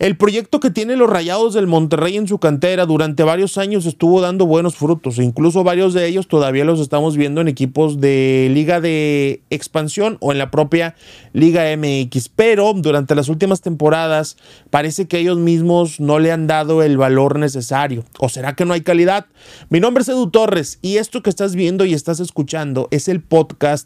El proyecto que tienen los Rayados del Monterrey en su cantera durante varios años estuvo dando buenos frutos. Incluso varios de ellos todavía los estamos viendo en equipos de Liga de Expansión o en la propia Liga MX. Pero durante las últimas temporadas parece que ellos mismos no le han dado el valor necesario. ¿O será que no hay calidad? Mi nombre es Edu Torres y esto que estás viendo y estás escuchando es el podcast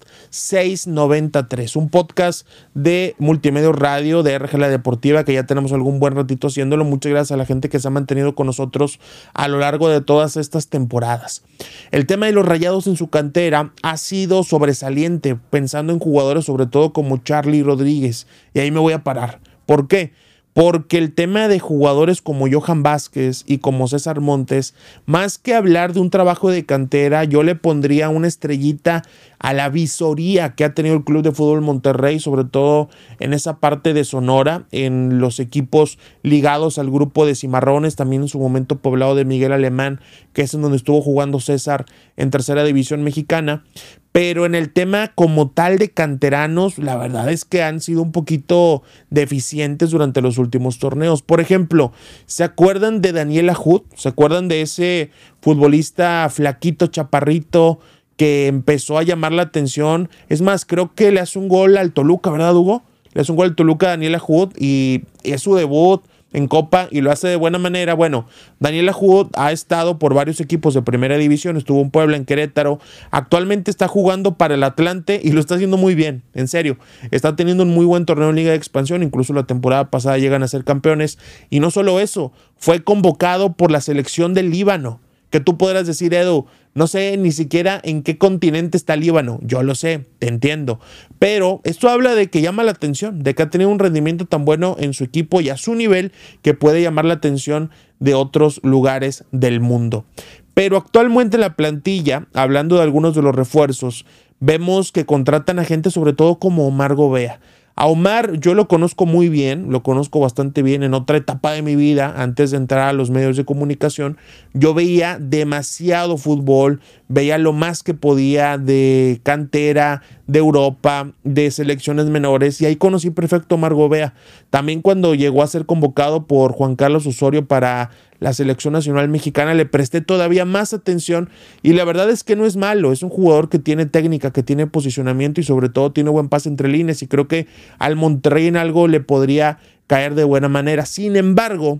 693. Un podcast de Multimedia Radio de RG La Deportiva que ya tenemos algún buen ratito haciéndolo. Muchas gracias a la gente que se ha mantenido con nosotros a lo largo de todas estas temporadas. El tema de los Rayados en su cantera ha sido sobresaliente, pensando en jugadores sobre todo como Charly Rodríguez, y ahí me voy a parar. ¿Por qué? Porque el tema de jugadores como Johan Vázquez y como César Montes, más que hablar de un trabajo de cantera, yo le pondría una estrellita a la visoría que ha tenido el Club de Fútbol Monterrey, sobre todo en esa parte de Sonora, en los equipos ligados al grupo de Cimarrones, también en su momento poblado de Miguel Alemán, que es en donde estuvo jugando César en Tercera División Mexicana. Pero en el tema como tal de canteranos, la verdad es que han sido un poquito deficientes durante los últimos torneos. Por ejemplo, ¿se acuerdan de Daniel Agut? ¿Se acuerdan de ese futbolista flaquito, chaparrito, que empezó a llamar la atención? Es más, creo que le hace un gol al Toluca, ¿verdad, Hugo? Le hace un gol al Toluca a Daniel Agut y es su debut en Copa y lo hace de buena manera. Bueno, Daniel Agut ha estado por varios equipos de primera división, estuvo en Puebla, en Querétaro, actualmente está jugando para el Atlante y lo está haciendo muy bien, en serio, está teniendo un muy buen torneo en Liga de Expansión, incluso la temporada pasada llegan a ser campeones, y no solo eso, fue convocado por la selección del Líbano, que tú podrás decir, Edu, no sé ni siquiera en qué continente está Líbano. Yo lo sé, te entiendo. Pero esto habla de que llama la atención, de que ha tenido un rendimiento tan bueno en su equipo y a su nivel que puede llamar la atención de otros lugares del mundo. Pero actualmente en la plantilla, hablando de algunos de los refuerzos, vemos que contratan a gente sobre todo como Omar Gobea. A Omar yo lo conozco muy bien, lo conozco bastante bien en otra etapa de mi vida, antes de entrar a los medios de comunicación. Yo veía demasiado fútbol, veía lo más que podía de cantera, de Europa, de selecciones menores, y ahí conocí perfecto a Omar Gobea. También cuando llegó a ser convocado por Juan Carlos Osorio para la selección nacional mexicana, le presté todavía más atención y la verdad es que no es malo, es un jugador que tiene técnica, que tiene posicionamiento y sobre todo tiene buen pase entre líneas y creo que al Monterrey en algo le podría caer de buena manera. Sin embargo,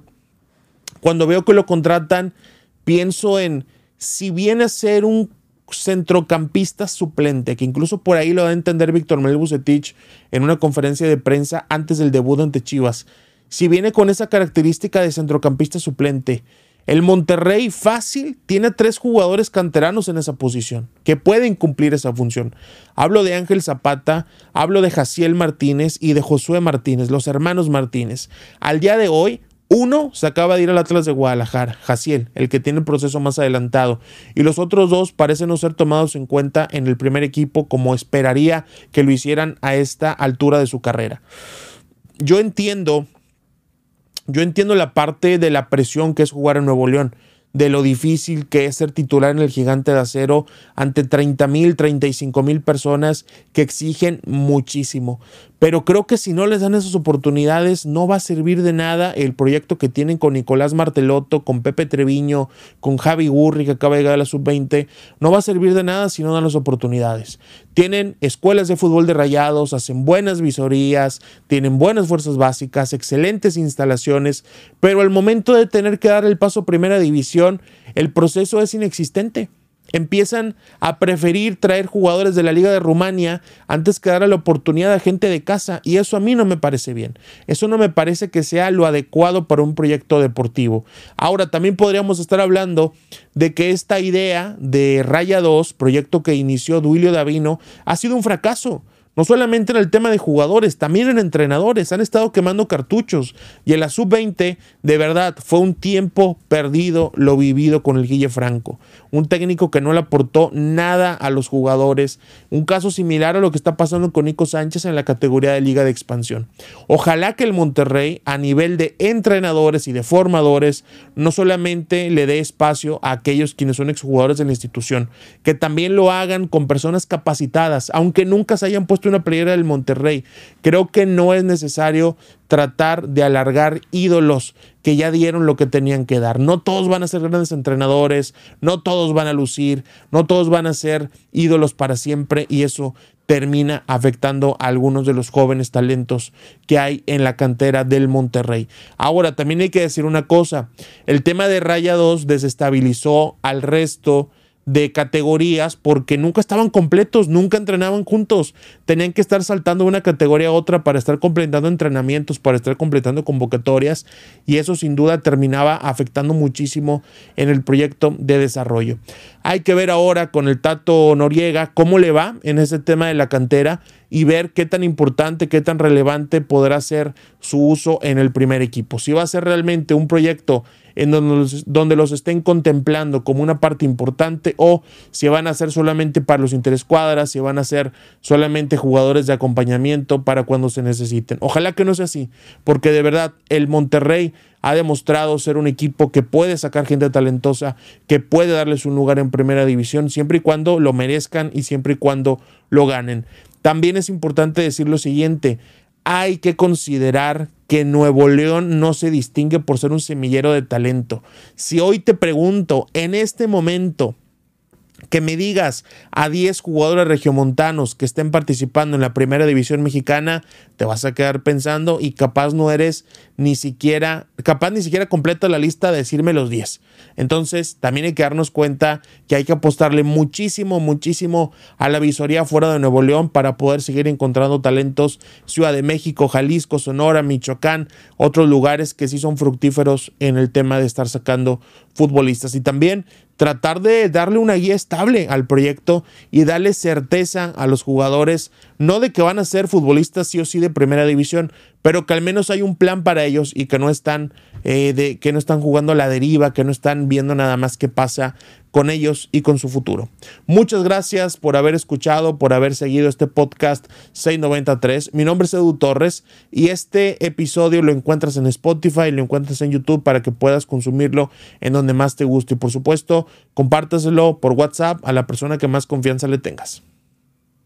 cuando veo que lo contratan, pienso en si viene a ser un centrocampista suplente, que incluso por ahí lo da a entender Víctor Manuel Bucetich en una conferencia de prensa antes del debut ante Chivas. Si viene con esa característica de centrocampista suplente, el Monterrey fácil tiene 3 jugadores canteranos en esa posición que pueden cumplir esa función. Hablo de Ángel Zapata, hablo de Jaciel Martínez y de Josué Martínez, los hermanos Martínez. Al día de hoy, uno se acaba de ir al Atlas de Guadalajara, Jaciel, el que tiene el proceso más adelantado, y los otros 2 parecen no ser tomados en cuenta en el primer equipo como esperaría que lo hicieran a esta altura de su carrera. Yo entiendo la parte de la presión que es jugar en Nuevo León, de lo difícil que es ser titular en el Gigante de Acero ante 30,000, 35,000 personas que exigen muchísimo. Pero creo que si no les dan esas oportunidades no va a servir de nada el proyecto que tienen con Nicolás Martelotto, con Pepe Treviño, con Javi Gurri que acaba de llegar a la sub-20. No va a servir de nada si no dan las oportunidades. Tienen escuelas de fútbol de Rayados, hacen buenas visorías, tienen buenas fuerzas básicas, excelentes instalaciones, pero al momento de tener que dar el paso a primera división, el proceso es inexistente. Empiezan a preferir traer jugadores de la Liga de Rumania antes que darle la oportunidad a gente de casa, y eso a mí no me parece bien. Eso no me parece que sea lo adecuado para un proyecto deportivo. Ahora, también podríamos estar hablando de que esta idea de Raya 2, proyecto que inició Duilio Davino, ha sido un fracaso. No solamente en el tema de jugadores, también en entrenadores. Han estado quemando cartuchos. Y en la sub-20, de verdad, fue un tiempo perdido lo vivido con el Guille Franco. Un técnico que no le aportó nada a los jugadores. Un caso similar a lo que está pasando con Nico Sánchez en la categoría de Liga de Expansión. Ojalá que el Monterrey, a nivel de entrenadores y de formadores, no solamente le dé espacio a aquellos quienes son exjugadores de la institución, que también lo hagan con personas capacitadas, aunque nunca se hayan puesto compraste una playera del Monterrey. Creo que no es necesario tratar de alargar ídolos que ya dieron lo que tenían que dar. No todos van a ser grandes entrenadores, no todos van a lucir, no todos van a ser ídolos para siempre, y eso termina afectando a algunos de los jóvenes talentos que hay en la cantera del Monterrey. Ahora, también hay que decir una cosa, el tema de Rayados desestabilizó al resto de categorías porque nunca estaban completos, nunca entrenaban juntos, tenían que estar saltando de una categoría a otra para estar completando entrenamientos, para estar completando convocatorias, y eso sin duda terminaba afectando muchísimo en el proyecto de desarrollo. Hay que ver ahora con el Tato Noriega cómo le va en ese tema de la cantera y ver qué tan importante, qué tan relevante podrá ser su uso en el primer equipo. Si va a ser realmente un proyecto en donde los estén contemplando como una parte importante, o si van a ser solamente para los interescuadras, si van a ser solamente jugadores de acompañamiento para cuando se necesiten. Ojalá que no sea así, porque de verdad el Monterrey ha demostrado ser un equipo que puede sacar gente talentosa, que puede darles un lugar en primera división, siempre y cuando lo merezcan y siempre y cuando lo ganen. También es importante decir lo siguiente: hay que considerar que Nuevo León no se distingue por ser un semillero de talento. Si hoy te pregunto, en este momento, que me digas a 10 jugadores regiomontanos que estén participando en la primera división mexicana, te vas a quedar pensando y capaz no eres ni siquiera completa la lista de decirme los 10. Entonces también hay que darnos cuenta que hay que apostarle muchísimo a la visoría fuera de Nuevo León para poder seguir encontrando talentos. Ciudad de México, Jalisco, Sonora, Michoacán, otros lugares que sí son fructíferos en el tema de estar sacando futbolistas, y también tratar de darle una guía estable al proyecto y darle certeza a los jugadores, no de que van a ser futbolistas sí o sí de primera división, pero que al menos hay un plan para ellos y que no están jugando a la deriva, que no están viendo nada más qué pasa con ellos y con su futuro. Muchas gracias por haber escuchado, por haber seguido este podcast 693. Mi nombre es Edu Torres y este episodio lo encuentras en Spotify, lo encuentras en YouTube para que puedas consumirlo en donde más te guste, y por supuesto compártaselo por WhatsApp a la persona que más confianza le tengas.